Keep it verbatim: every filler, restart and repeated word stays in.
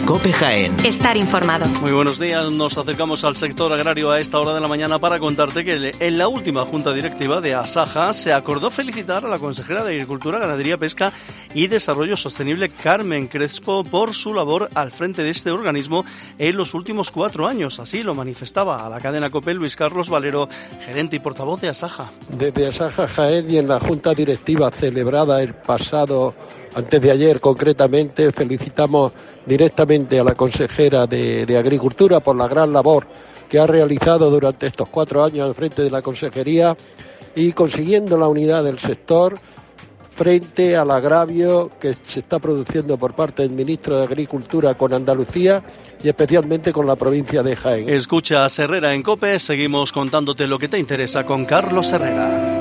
COPE Jaén. Estar informado. Muy buenos días, nos acercamos al sector agrario a esta hora de la mañana para contarte que en la última junta directiva de Asaja se acordó felicitar a la consejera de Agricultura, Ganadería, Pesca y Desarrollo Sostenible, Carmen Crespo, por su labor al frente de este organismo en los últimos cuatro años. Así lo manifestaba a la cadena COPE Luis Carlos Valero, gerente y portavoz de Asaja. Desde Asaja Jaén y en la junta directiva celebrada el pasado, antes de ayer concretamente, felicitamos directamente a la consejera de, de Agricultura por la gran labor que ha realizado durante estos cuatro años al frente de la consejería y consiguiendo la unidad del sector frente al agravio que se está produciendo por parte del ministro de Agricultura con Andalucía y especialmente con la provincia de Jaén. Escucha Herrera en COPE, seguimos contándote lo que te interesa con Carlos Herrera.